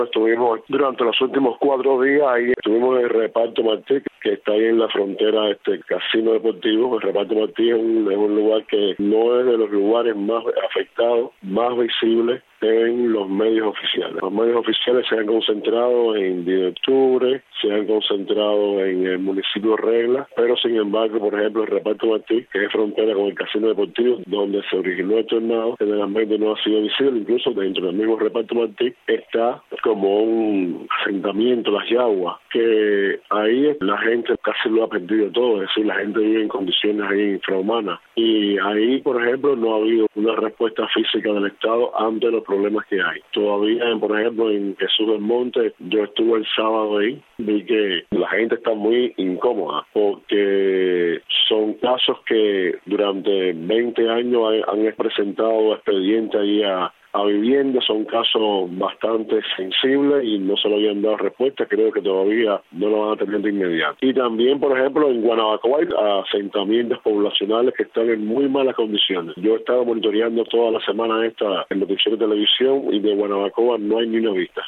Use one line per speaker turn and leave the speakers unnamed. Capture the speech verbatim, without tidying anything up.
Estuvimos durante los últimos cuatro días ahí, estuvimos en el Reparto Martí, que está ahí en la frontera este casino deportivo. El Reparto Martí es un, es un lugar que no es de los lugares más afectados, más visibles en los medios oficiales. Los medios oficiales se han concentrado en diez de octubre, se han concentrado en el municipio Regla, pero sin embargo, por ejemplo, el Reparto Martí, que es frontera con el casino deportivo, donde se originó el tornado, generalmente no ha sido visible. Incluso dentro del mismo Reparto Martí está como un asentamiento, las Yaguas, que ahí la gente casi lo ha perdido todo, es decir, la gente vive en condiciones ahí infrahumanas. Y ahí, por ejemplo, no ha habido una respuesta física del Estado ante los problemas que hay. Todavía, por ejemplo, en Jesús del Monte, yo estuve el sábado ahí, vi que la gente está muy incómoda porque son casos que durante veinte años han presentado expedientes ahí a a vivienda, son casos bastante sensibles y no se le habían dado respuesta. Creo que todavía no lo van a tener de inmediato. Y también, por ejemplo, en Guanabacoa hay asentamientos poblacionales que están en muy malas condiciones. Yo he estado monitoreando toda la semana esta en noticiero de televisión y de Guanabacoa no hay ni una vista.